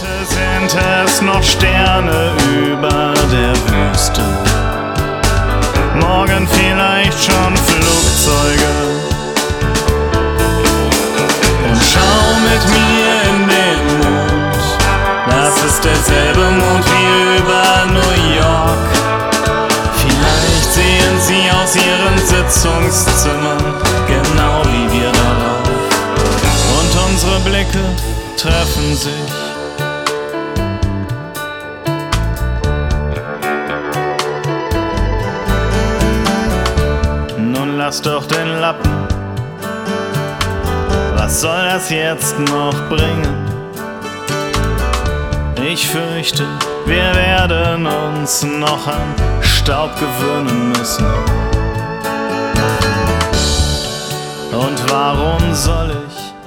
Heute sind es noch Sterne über der Wüste, morgen vielleicht schon Flugzeuge. Und schau mit mir in den Mond, das ist derselbe Mond wie über New York. Vielleicht sehen sie aus ihren Sitzungszimmern genau wie wir darauf. Und unsere Blicke treffen sich. Nun lass doch den Lappen, was soll das jetzt noch bringen? Ich fürchte, wir werden uns noch an Staub gewöhnen müssen. Und warum soll ich